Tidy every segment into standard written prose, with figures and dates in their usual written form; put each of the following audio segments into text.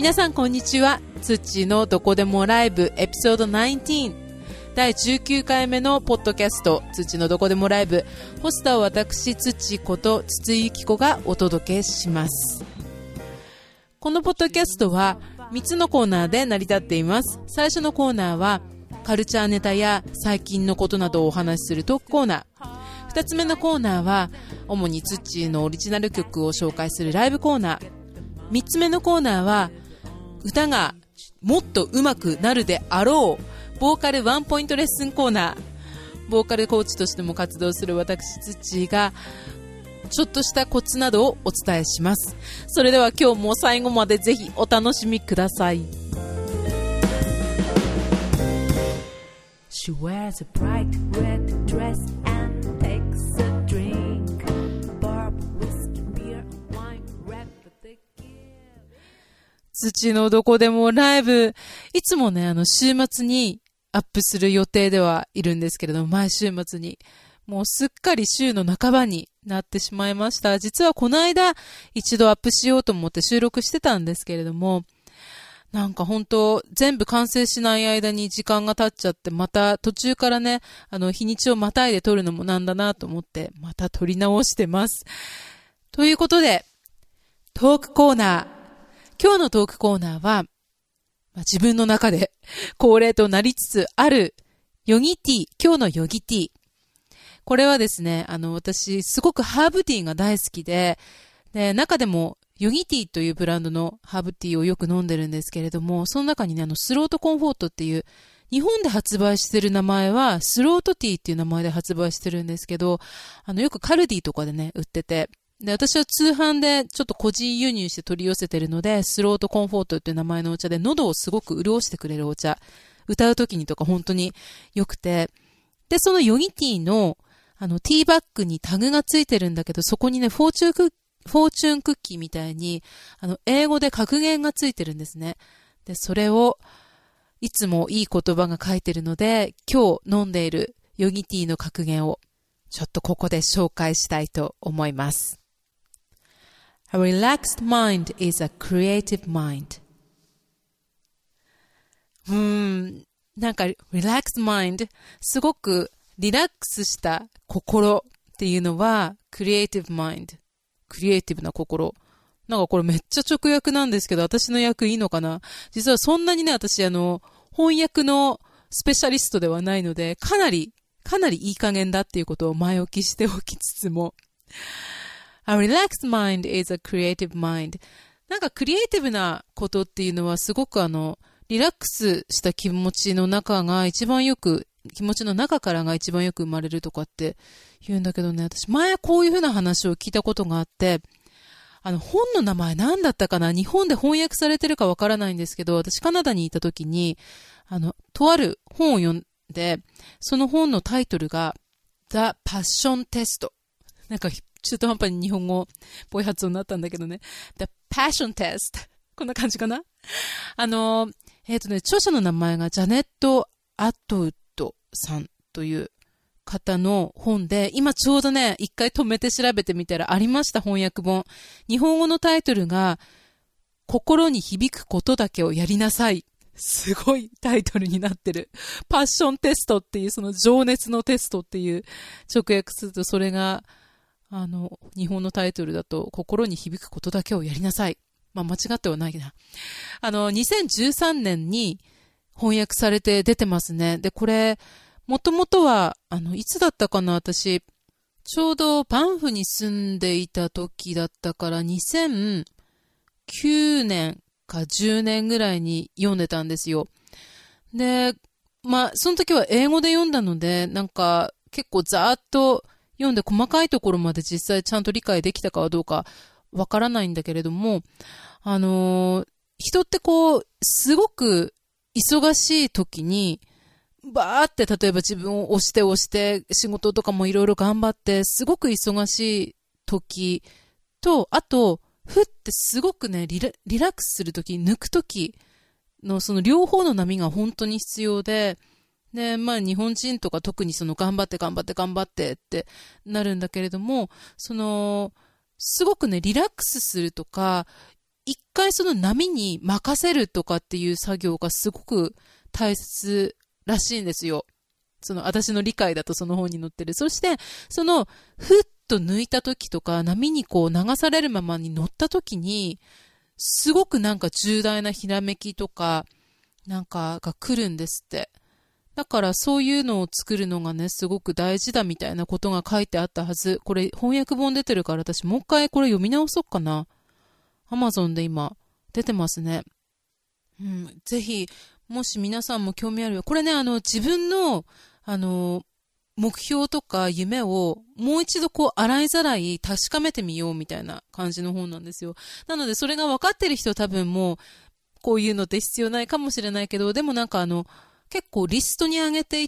皆さんこんにちは。つっちーのどこでもライブエピソード19第19回目のポッドキャストつっちーのどこでもライブ、ホスターは私つっちーこと筒井ゆき子がお届けします。このポッドキャストは3つのコーナーで成り立っています。最初のコーナーはカルチャーネタや最近のことなどをお話しするトークコーナー。2つ目のコーナーは主につっちーのオリジナル曲を紹介するライブコーナー。3つ目のコーナーは歌がもっと上手くなるであろうボーカルワンポイントレッスンコーナー。ボーカルコーチとしても活動する私つっちーがちょっとしたコツなどをお伝えします。それでは今日も最後までぜひお楽しみください。She wears a bright red dress and takes a drink. Barb, whiskey, beer, wine, red, the tequila. 土のどこでもライブ、いつもね、週末にアップする予定ではいるんですけれども、毎週末に。もうすっかり週の半ばになってしまいました。実はこの間一度アップしようと思って収録してたんですけれども、なんか本当全部完成しない間に時間が経っちゃって、また途中からね、日にちをまたいで撮るのもなんだなと思って、また撮り直してます。ということで、トークコーナー。今日のトークコーナーは、自分の中で恒例となりつつあるヨギティー、今日のヨギティー。これはですね、私すごくハーブティーが大好きで、中でもヨギティーというブランドのハーブティーをよく飲んでるんですけれども、その中にね、スロートコンフォートっていう、日本で発売してる名前は、スロートティーっていう名前で発売してるんですけど、よくカルディとかでね、売ってて、で、私は通販でちょっと個人輸入して取り寄せてるので、スロートコンフォートっていう名前のお茶で、喉をすごく潤してくれるお茶、歌う時にとか本当に良くて、で、そのヨギティーの、ティーバッグにタグがついてるんだけど、そこにね、フォーチュンクッキーみたいに、英語で格言がついてるんですね。で、それを、いつもいい言葉が書いてるので、今日飲んでいるヨギティーの格言を、ちょっとここで紹介したいと思います。A relaxed mind is a creative mind. なんか、relaxed mind、すごくリラックスした心っていうのは、creative mind。クリエイティブな心。なんかこれめっちゃ直訳なんですけど、私の訳いいのかな？実はそんなにね、私翻訳のスペシャリストではないので、かなりいい加減だっていうことを前置きしておきつつも、A relaxed mind is a creative mind。なんかクリエイティブなことっていうのはすごくリラックスした気持ちの中からが一番よく生まれるとかって言うんだけどね、私前こういう風な話を聞いたことがあって、本の名前何だったかな？日本で翻訳されてるかわからないんですけど、私カナダにいた時に、とある本を読んで、その本のタイトルが The Passion Test。なんか中途半端に日本語っぽい発音になったんだけどね。The Passion Test。こんな感じかな？著者の名前がジャネット・アトウッドさんという方の本で、今ちょうどね、一回止めて調べてみたらありました、翻訳本。日本語のタイトルが、心に響くことだけをやりなさい。すごいタイトルになってる。パッションテストっていう、その情熱のテストっていう直訳すると、それが、日本のタイトルだと、心に響くことだけをやりなさい。間違ってはないな。2013年に翻訳されて出てますね。で、これ、もともとは、いつだったかな、私、ちょうどバンフに住んでいた時だったから、2009年か10年ぐらいに読んでたんですよ。で、その時は英語で読んだので、なんか、結構ざーっと読んで細かいところまで実際ちゃんと理解できたかはどうかわからないんだけれども、人ってこう、すごく忙しい時に、バーって例えば自分を押して仕事とかもいろいろ頑張ってすごく忙しい時と、あとふってすごくねリラックスする時、抜く時のその両方の波が本当に必要で、日本人とか特にその頑張ってってなるんだけれども、すごくねリラックスするとか一回その波に任せるとかっていう作業がすごく大切らしいんですよ。その私の理解だとその本に載ってる。そして、その、ふっと抜いた時とか、波にこう流されるままに乗った時に、すごくなんか重大なひらめきとか、なんかが来るんですって。だからそういうのを作るのがね、すごく大事だみたいなことが書いてあったはず。これ翻訳本出てるから私もう一回これ読み直そうかな。Amazon で今出てますね。ぜひ、もし皆さんも興味あるよ。これね、自分の、目標とか夢をもう一度こう洗いざらい確かめてみようみたいな感じの本なんですよ。なのでそれが分かってる人は多分もうこういうのって必要ないかもしれないけど、でもなんか結構リストに上げていって、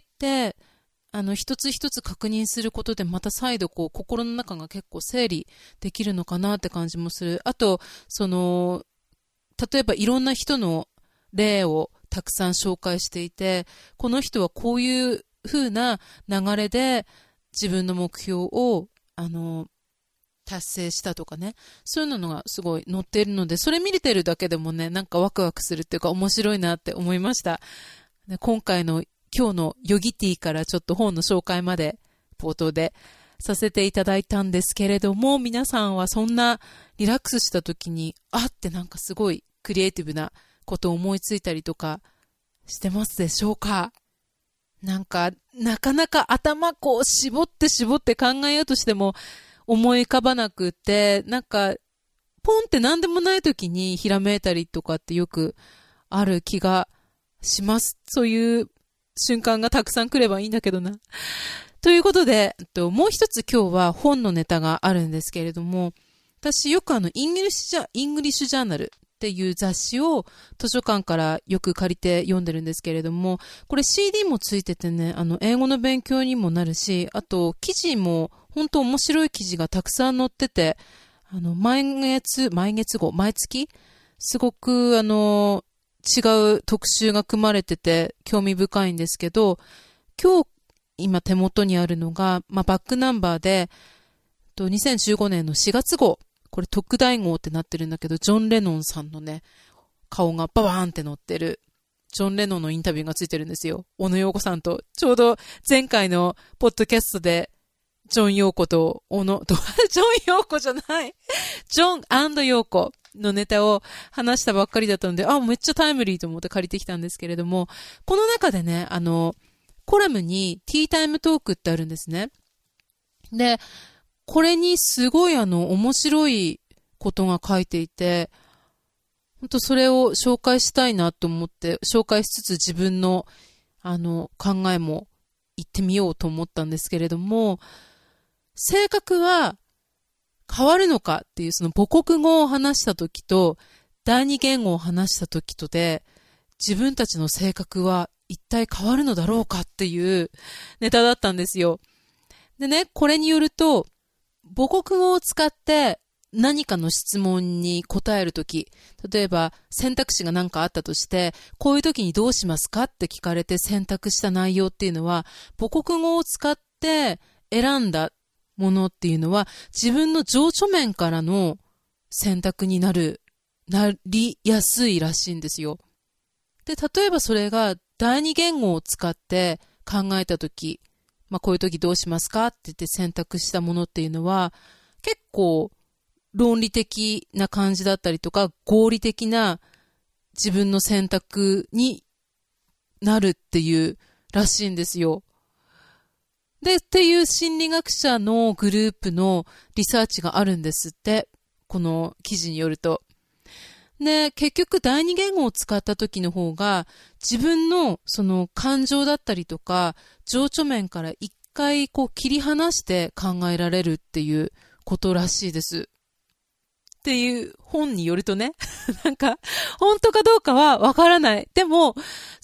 一つ一つ確認することでまた再度こう心の中が結構整理できるのかなって感じもする。あと、例えばいろんな人の例をたくさん紹介していて、この人はこういう風な流れで自分の目標を、達成したとかね。そういうのがすごい載っているので、それ見れてるだけでもね、なんかワクワクするっていうか面白いなって思いました。で今日のヨギティからちょっと本の紹介まで冒頭でさせていただいたんですけれども、皆さんはそんなリラックスした時に、ってなんかすごいクリエイティブなことを思いついたりとかしてますでしょうか？なんか、なかなか頭こう絞って考えようとしても思い浮かばなくて、なんか、ポンって何でもない時にひらめいたりとかってよくある気がします。そういう瞬間がたくさん来ればいいんだけどな。ということで、もう一つ今日は本のネタがあるんですけれども、私よくイングリッシュジャーナルっていう雑誌を図書館からよく借りて読んでるんですけれども、これ CD もついててね、英語の勉強にもなるし、あと記事も本当面白い記事がたくさん載ってて、毎月すごく違う特集が組まれてて興味深いんですけど、今手元にあるのが、バックナンバーで、2015年の4月号、これ特大号ってなってるんだけど、ジョン・レノンさんのね、顔がババーンって載ってる、ジョン・レノンのインタビューがついてるんですよ。小野洋子さんと、ちょうど前回のポッドキャストで、ジョン・ヨーコとジョン・ヨーコじゃない。ジョン&ヨーコのネタを話したばっかりだったので、めっちゃタイムリーと思って借りてきたんですけれども、この中でね、コラムにティータイムトークってあるんですね。で、これにすごい面白いことが書いていて、本当それを紹介したいなと思って、紹介しつつ自分の考えも言ってみようと思ったんですけれども、性格は変わるのかっていうその母国語を話した時と第二言語を話した時とで自分たちの性格は一体変わるのだろうかっていうネタだったんですよ。でね、これによると母国語を使って何かの質問に答えるとき、例えば選択肢が何かあったとして、こういうときにどうしますかって聞かれて選択した内容っていうのは、母国語を使って選んだものっていうのは、自分の情緒面からの選択になりやすいらしいんですよ。で、例えばそれが第二言語を使って考えたとき、こういうときどうしますかって言って選択したものっていうのは、結構論理的な感じだったりとか、合理的な自分の選択になるっていうらしいんですよ。で、っていう心理学者のグループのリサーチがあるんですって。この記事によると。で、結局第二言語を使った時の方が、自分のその感情だったりとか、情緒面から一回こう切り離して考えられるっていうことらしいです。っていう本によるとね、なんか、本当かどうかはわからない。でも、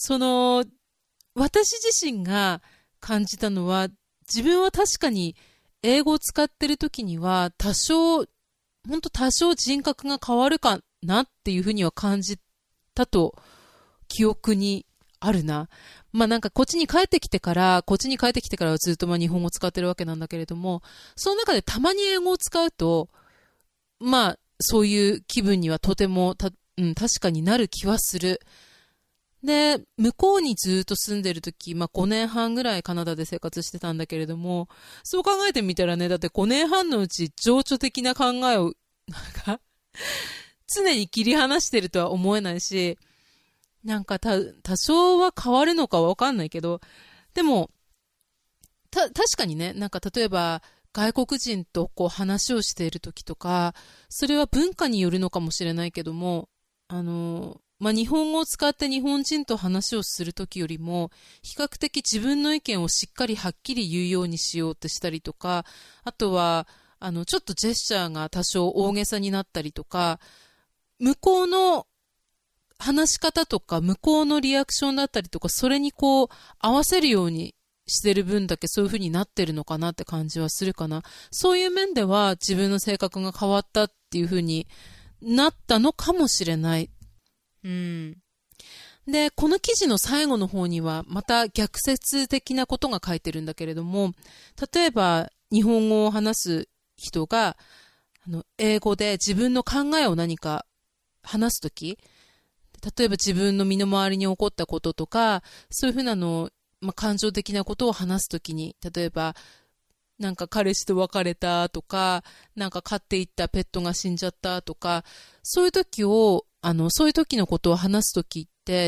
私自身が感じたのは、自分は確かに英語を使ってる時には、多少人格が変わるかなっていうふうには感じたと、記憶にあるな。なんかこっちに帰ってきてからはずっと日本語を使ってるわけなんだけれども、その中でたまに英語を使うと、 そういう気分にはとても確かになる気はする。で、向こうにずっと住んでるとき、5年半ぐらいカナダで生活してたんだけれども、そう考えてみたらね、だって5年半のうち情緒的な考えを、常に切り離してるとは思えないし、多少は変わるのかはわかんないけど、でも、確かにね、例えば、外国人と話をしているときとか、それは文化によるのかもしれないけども、日本語を使って日本人と話をするときよりも、比較的自分の意見をしっかりはっきり言うようにしようってしたりとか、あとは、ちょっとジェスチャーが多少大げさになったりとか、向こうの話し方とか、向こうのリアクションだったりとか、それに合わせるようにしてる分だけそういう風になってるのかなって感じはするかな。そういう面では自分の性格が変わったっていう風になったのかもしれない。で、この記事の最後の方にはまた逆説的なことが書いてるんだけれども、例えば日本語を話す人が英語で自分の考えを何か話すとき、例えば自分の身の回りに起こったこととか、そういう風な感情的なことを話すときに、例えば彼氏と別れたとか、飼っていったペットが死んじゃったとか、そういう時のことを話すときって、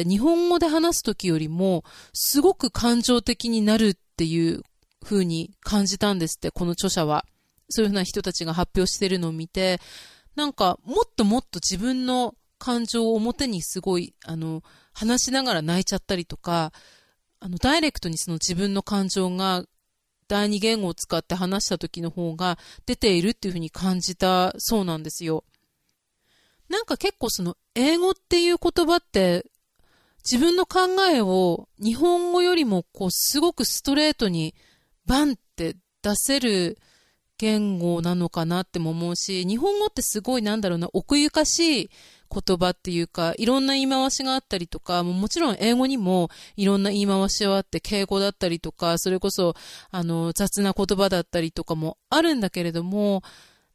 日本語で話すときよりも、すごく感情的になるっていう風に感じたんですって、この著者は。そういう風な人たちが発表してるのを見て、もっともっと自分の感情を表にすごい、話しながら泣いちゃったりとか、ダイレクトにその自分の感情が第二言語を使って話した時の方が出ているっていう風に感じたそうなんですよ。結構その英語っていう言葉って自分の考えを日本語よりもすごくストレートにバンって出せる言語なのかなっても思うし、日本語ってすごい奥ゆかしい言葉っていうか、いろんな言い回しがあったりとか、もちろん英語にもいろんな言い回しはあって、敬語だったりとか、それこそ雑な言葉だったりとかもあるんだけれども、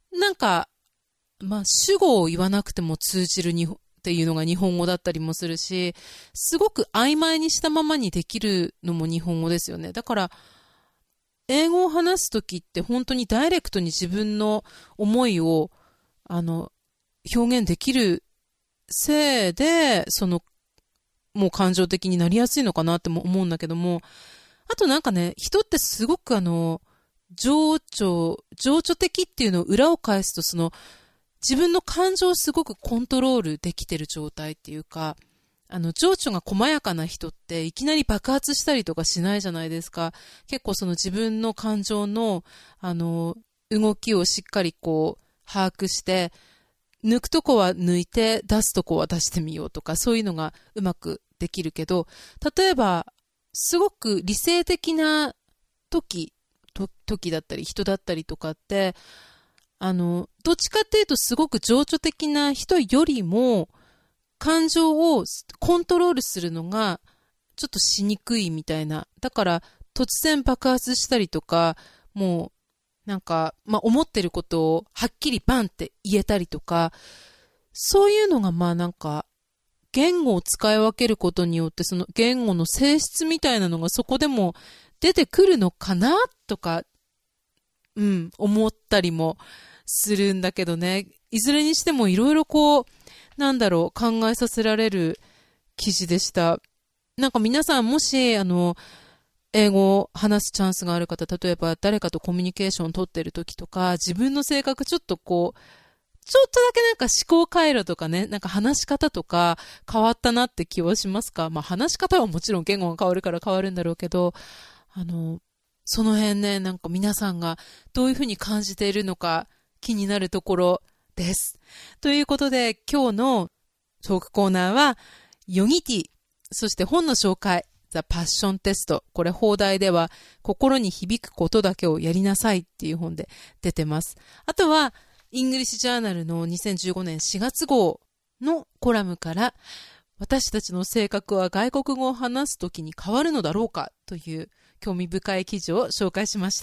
主語を言わなくても通じるっていうのが日本語だったりもするし、すごく曖昧にしたままにできるのも日本語ですよね。だから英語を話すときって本当にダイレクトに自分の思いを表現できるせいで、もう感情的になりやすいのかなっても思うんだけども、あと人ってすごく情緒的っていうのを裏を返すと、自分の感情をすごくコントロールできてる状態っていうか、情緒が細やかな人っていきなり爆発したりとかしないじゃないですか。結構自分の感情の、動きをしっかり把握して、抜くとこは抜いて出すとこは出してみようとか、そういうのがうまくできるけど、例えばすごく理性的な時だったり人だったりとかって、どっちかっていうとすごく情緒的な人よりも感情をコントロールするのがちょっとしにくいみたいな。だから突然爆発したりとか、もう思ってることをはっきりバンって言えたりとか、そういうのが言語を使い分けることによって、その言語の性質みたいなのがそこでも出てくるのかなとか、思ったりもするんだけどね。いずれにしてもいろいろ考えさせられる記事でした。皆さんもし、英語を話すチャンスがある方、例えば誰かとコミュニケーションを取っている時とか、自分の性格ちょっとだけ思考回路とかね、話し方とか変わったなって気はしますか？話し方はもちろん言語が変わるから変わるんだろうけど、その辺ね、皆さんがどういうふうに感じているのか気になるところです。ということで、今日のトークコーナーは、ヨギティ、そして本の紹介、The Passion Test。これ放題では、心に響くことだけをやりなさいっていう本で出てます。あとは、イングリッシュジャーナルの2015年4月号のコラムから、私たちの性格は外国語を話すときに変わるのだろうかという興味深い記事を紹介しました。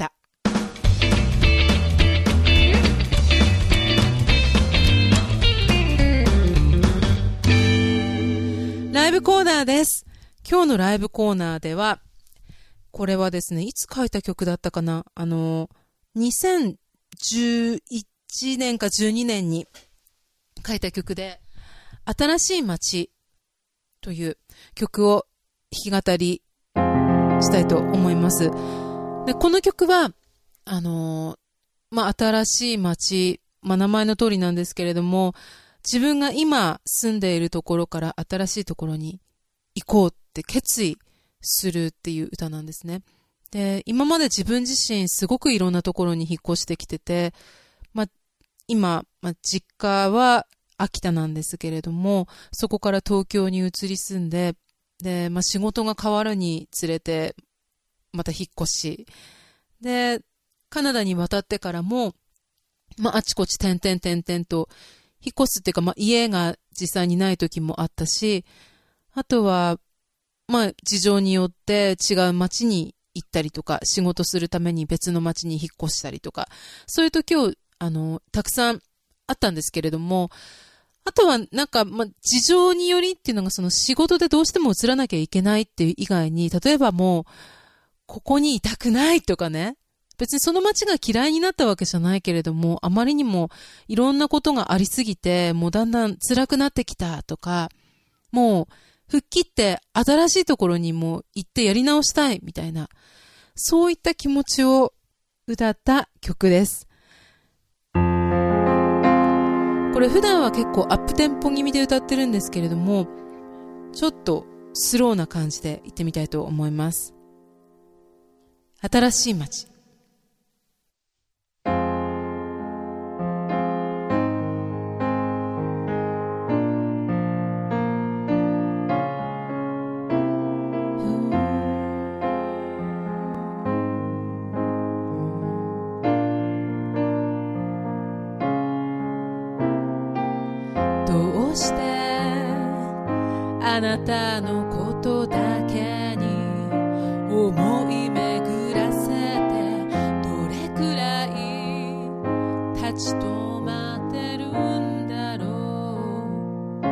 イブコーナーです。今日のライブコーナーでは、これはですね、いつ書いた曲だったかな、2011年か12年に書いた曲で、新しい街という曲を弾き語りしたいと思います。で、この曲は、新しい街、名前の通りなんですけれども、自分が今住んでいるところから新しいところに行こうって決意するっていう歌なんですね。で、今まで自分自身すごくいろんなところに引っ越してきてて、今、実家は秋田なんですけれども、そこから東京に移り住んで、で、仕事が変わるにつれて、また引っ越し、で、カナダに渡ってからも、あちこち点々と、引っ越すっていうか、家が実際にない時もあったし、あとは、事情によって違う町に行ったりとか、仕事するために別の町に引っ越したりとか、そういう時を、たくさんあったんですけれども、あとは事情によりっていうのが、その仕事でどうしても移らなきゃいけないっていう以外に、例えばもう、ここにいたくないとかね、別にその街が嫌いになったわけじゃないけれども、あまりにもいろんなことがありすぎて、もうだんだん辛くなってきたとか、もう吹っ切って新しいところにも行ってやり直したいみたいな、そういった気持ちを歌った曲です。これ普段は結構アップテンポ気味で歌ってるんですけれども、ちょっとスローな感じで行ってみたいと思います。新しい街。どうしてあなたのことだけに思い巡らせて、どれくらい立ち止まってるんだろう。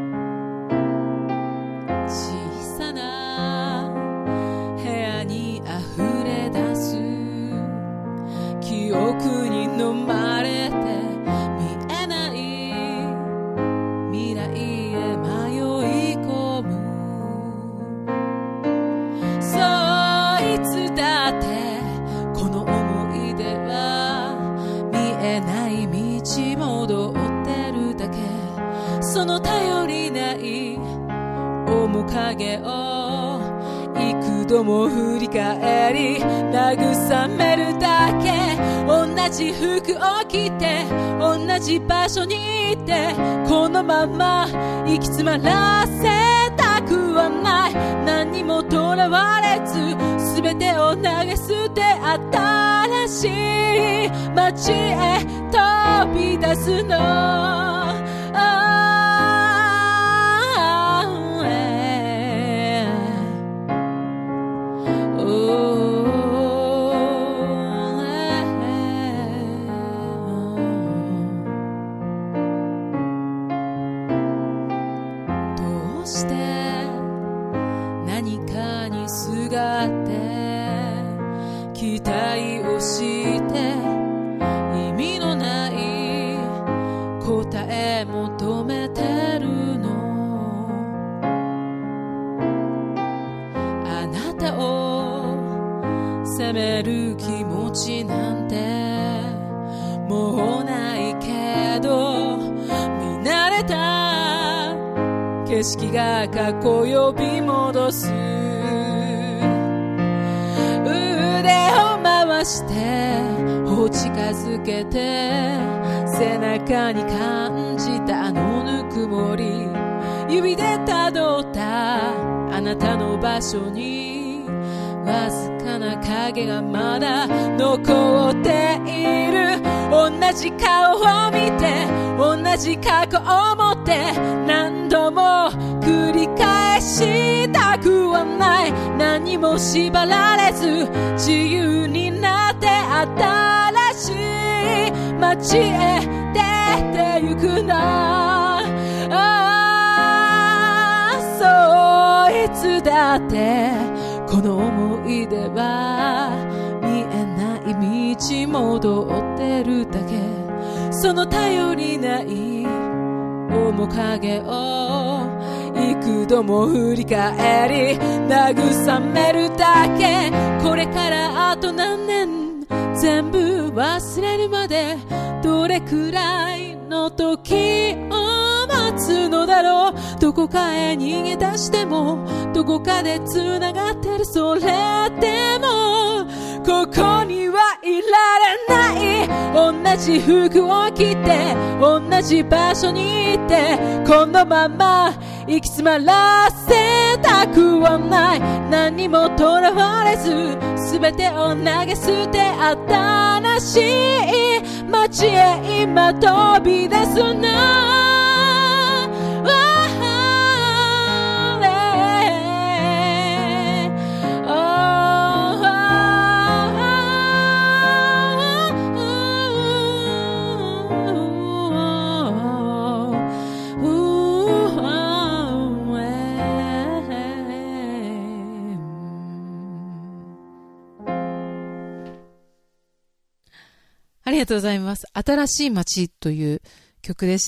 小さな部屋に溢れ出す記憶に飲まれて、見えない未来へ迷い込む。そういつだってこの思い出は見えない道戻ってるだけ。その頼りない面影を幾度も振り返り慰めるだけ。同じ服を着て同じ場所にいて、このまま行き詰まらせたくはない。何にもとらわれず全てを投げ捨て、新しい街へ飛び出すの。どうして何かにすがって期待をして意味のない答え求めてるの。あなたを責める気持ちなんてもうないけど、見慣れた景色が過去呼び戻す。腕を回してを近づけて、背中に感じたあのぬくもり、指でたどったあなたの場所にわずかな影がまだ残っている。同じ顔を見て同じ過去を持って、何度も繰り返したくはない。何も縛られず自由になって、新しい街へ出てゆくな。そうだってこの思い出は見えない道戻ってるだけ。その頼りない面影を幾度も振り返り慰めるだけ。これからあと何年全部忘れるまでどれくらいの時を待つのだろう。どこかへ逃げ出してもどこかで繋がってる。それでもここにはいられない。同じ服を着て同じ場所にいてこのまま行き詰まらせたくはない。何もとらわれず全てを投げ捨て新しい街へ今飛び出すな。ありがとうございます。新しい街という曲でした。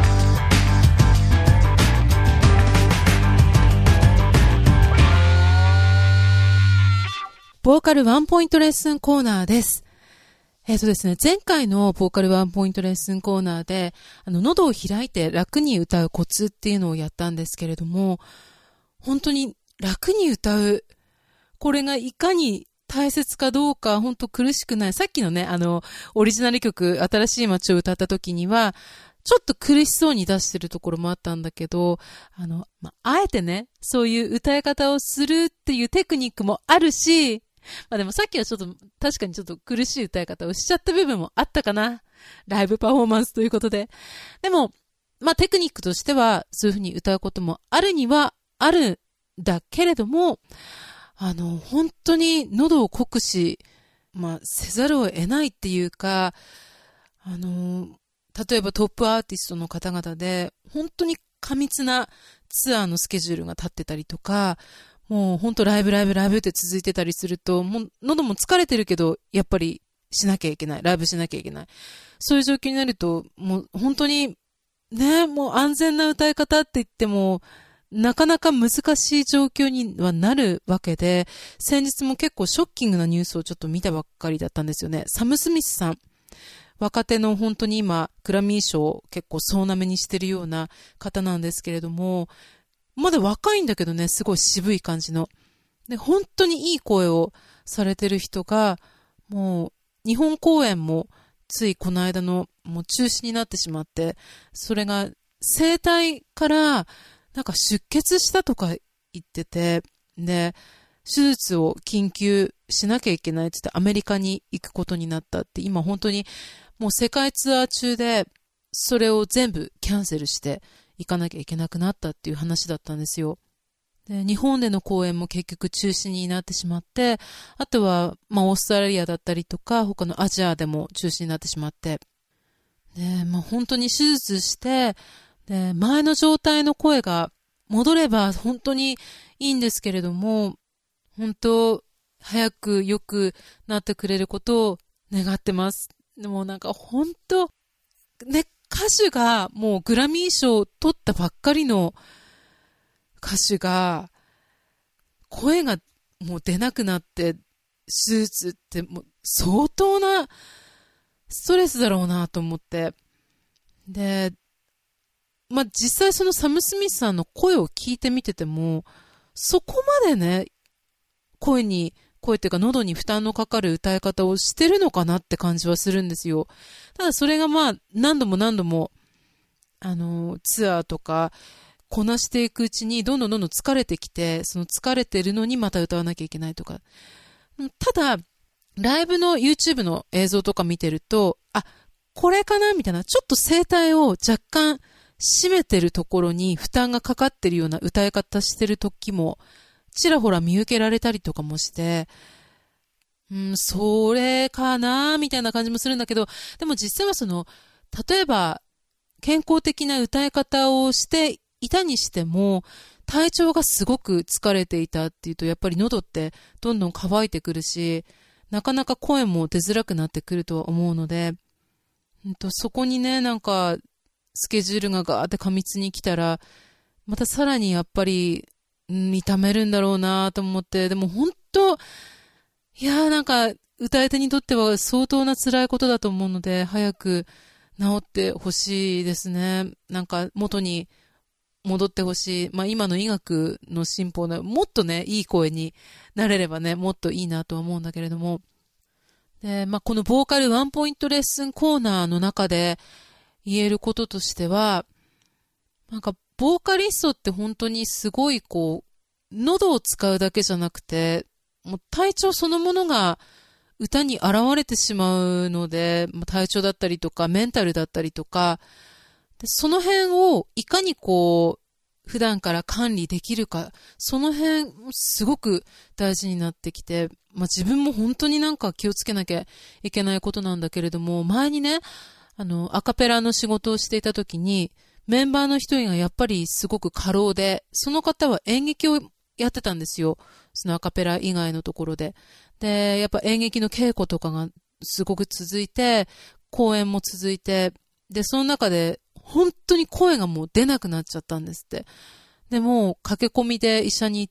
ボーカルワンポイントレッスンコーナーです。ですね、前回のボーカルワンポイントレッスンコーナーで、喉を開いて楽に歌うコツっていうのをやったんですけれども、本当に楽に歌う、これがいかに大切かどうか本当苦しくない。さっきのね、オリジナル曲、新しい街を歌った時には、ちょっと苦しそうに出してるところもあったんだけど、あえてね、そういう歌い方をするっていうテクニックもあるし、でもさっきはちょっと、確かにちょっと苦しい歌い方をしちゃった部分もあったかな。ライブパフォーマンスということで。でも、テクニックとしては、そういう風に歌うこともあるにはあるんだけれども、本当に喉を酷使、せざるを得ないっていうか、例えばトップアーティストの方々で、本当に過密なツアーのスケジュールが立ってたりとか、もう本当ライブって続いてたりすると、もう喉も疲れてるけど、やっぱりしなきゃいけない。ライブしなきゃいけない。そういう状況になると、もう本当に、ね、もう安全な歌い方って言っても、なかなか難しい状況にはなるわけで、先日も結構ショッキングなニュースをちょっと見たばっかりだったんですよね。サム・スミスさん。若手の本当に今、グラミー賞を結構総なめにしてるような方なんですけれども、まだ若いんだけどね、すごい渋い感じの。で、本当にいい声をされてる人が、もう、日本公演もついこの間のもう中止になってしまって、それが声帯からなんか出血したとか言ってて、で、手術を緊急しなきゃいけないって言ってアメリカに行くことになったって、今本当にもう世界ツアー中でそれを全部キャンセルして行かなきゃいけなくなったっていう話だったんですよ。で、日本での公演も結局中止になってしまって、あとは、オーストラリアだったりとか、他のアジアでも中止になってしまって、で、本当に手術して、で、前の状態の声が戻れば本当にいいんですけれども、本当、早く良くなってくれることを願ってます。でもなんか本当、ね、歌手がもうグラミー賞を取ったばっかりの歌手が声がもう出なくなって手術ってもう相当なストレスだろうなと思って。で、実際そのサム・スミスさんの声を聞いてみててもそこまでね、声っていうか喉に負担のかかる歌い方をしてるのかなって感じはするんですよ。ただそれが何度もツアーとかこなしていくうちにどんどん疲れてきて、その疲れてるのにまた歌わなきゃいけないとか。ただライブの YouTube の映像とか見てると、これかなみたいな、ちょっと声帯を若干締めてるところに負担がかかってるような歌い方してる時もちらほら見受けられたりとかもして、それかなみたいな感じもするんだけど、でも実際は例えば健康的な歌い方をしていたにしても、 体調がすごく疲れていたっていうと、やっぱり喉ってどんどん乾いてくるし、なかなか声も出づらくなってくるとは思うので、そこにね、なんか、スケジュールがガーって過密に来たら、またさらにやっぱり、痛めるんだろうなと思って、でも本当、いやーなんか、歌い手にとっては相当な辛いことだと思うので、早く治ってほしいですね。なんか、元に戻ってほしい。まあ今の医学の進歩の、もっとね、いい声になれればね、もっといいなとは思うんだけれども。で、まあこのボーカルワンポイントレッスンコーナーの中で言えることとしては、なんかボーカリストって本当にすごいこう、喉を使うだけじゃなくて、もう体調そのものが歌に現れてしまうので、体調だったりとかメンタルだったりとか、でその辺をいかにこう普段から管理できるか、その辺すごく大事になってきて、自分も本当になんか気をつけなきゃいけないことなんだけれども、前にね、アカペラの仕事をしていた時に、メンバーの一人がやっぱりすごく過労で、その方は演劇をやってたんですよ。そのアカペラ以外のところで。で、やっぱ演劇の稽古とかがすごく続いて、公演も続いて、で、その中で本当に声がもう出なくなっちゃったんですって。でも、駆け込みで医者に行って、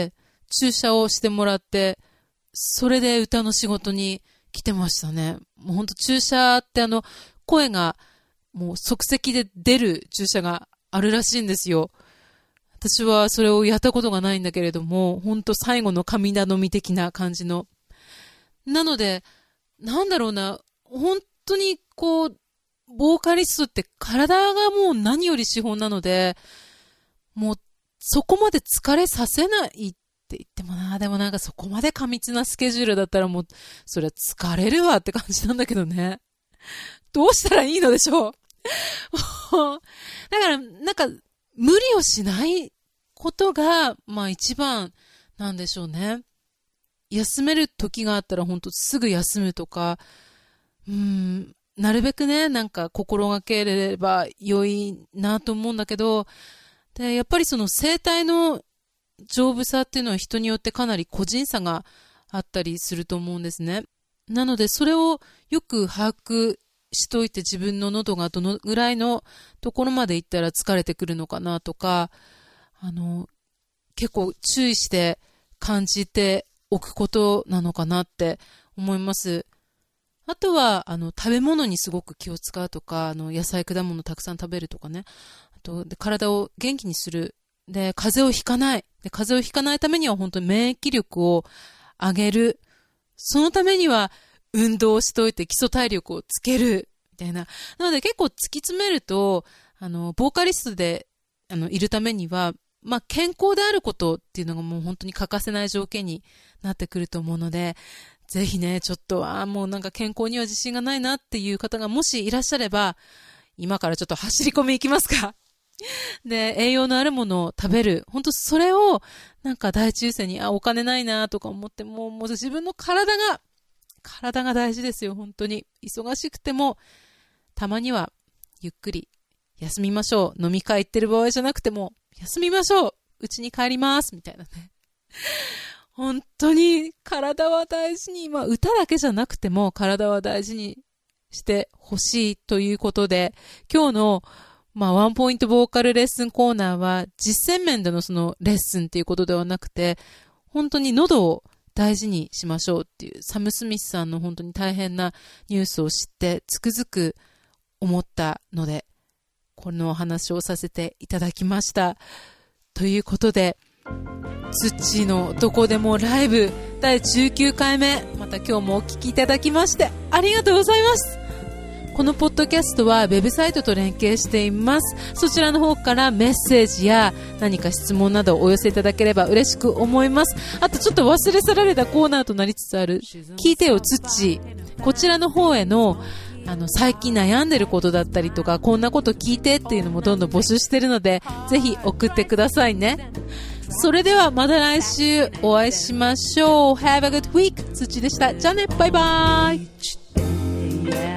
注射をしてもらって、それで歌の仕事に来てましたね。もう本当注射って声がもう即席で出る注射があるらしいんですよ。私はそれをやったことがないんだけれども、本当最後の神頼み的な感じの。なので、なんだろうな、本当にこう、ボーカリストって体がもう何より資本なので、もうそこまで疲れさせないって言ってもな、でもなんかそこまで過密なスケジュールだったらもう、それは疲れるわって感じなんだけどね。どうしたらいいのでしょう。だから、なんか、無理をしないことが、一番なんでしょうね。休める時があったら本当すぐ休むとか、なるべくね、なんか心がければ良いなと思うんだけど、で、やっぱりその声帯の丈夫さっていうのは人によってかなり個人差があったりすると思うんですね。なのでそれをよく把握しといて、自分の喉がどのぐらいのところまで行ったら疲れてくるのかなとか、結構注意して感じておくことなのかなって思います。あとは、食べ物にすごく気を使うとか、野菜、果物たくさん食べるとかね。あと、で、体を元気にする。で、風邪をひかない。で、風邪をひかないためには本当に免疫力を上げる。そのためには、運動をしといて基礎体力をつける。みたいな。なので結構突き詰めると、ボーカリストで、いるためには、健康であることっていうのがもう本当に欠かせない条件になってくると思うので、ぜひね、ちょっと、もうなんか健康には自信がないなっていう方がもしいらっしゃれば、今からちょっと走り込み行きますか。で、栄養のあるものを食べる。本当それを、なんか第一優先に、お金ないなとか思って、もう自分の体が大事ですよ、本当に。忙しくても、たまには、ゆっくり、休みましょう。飲み会行ってる場合じゃなくても、休みましょう。家に帰ります。みたいなね。本当に体は大事に、歌だけじゃなくても体は大事にしてほしいということで、今日の、ワンポイントボーカルレッスンコーナーは実践面でのそのレッスンっていうことではなくて、本当に喉を大事にしましょうっていうサム・スミスさんの本当に大変なニュースを知ってつくづく思ったので、このお話をさせていただきました。ということで、ツッチーのどこでもライブ第19回目、また今日もお聞きいただきましてありがとうございます。このポッドキャストはウェブサイトと連携しています。そちらの方からメッセージや何か質問などをお寄せいただければ嬉しく思います。あとちょっと忘れ去られたコーナーとなりつつある聞いてよツッチー、こちらの方への最近悩んでることだったりとか、こんなこと聞いてっていうのもどんどん募集してるので、ぜひ送ってくださいね。それではまた来週お会いしましょう。Have a good week. つちでした。じゃあね、バイバイ。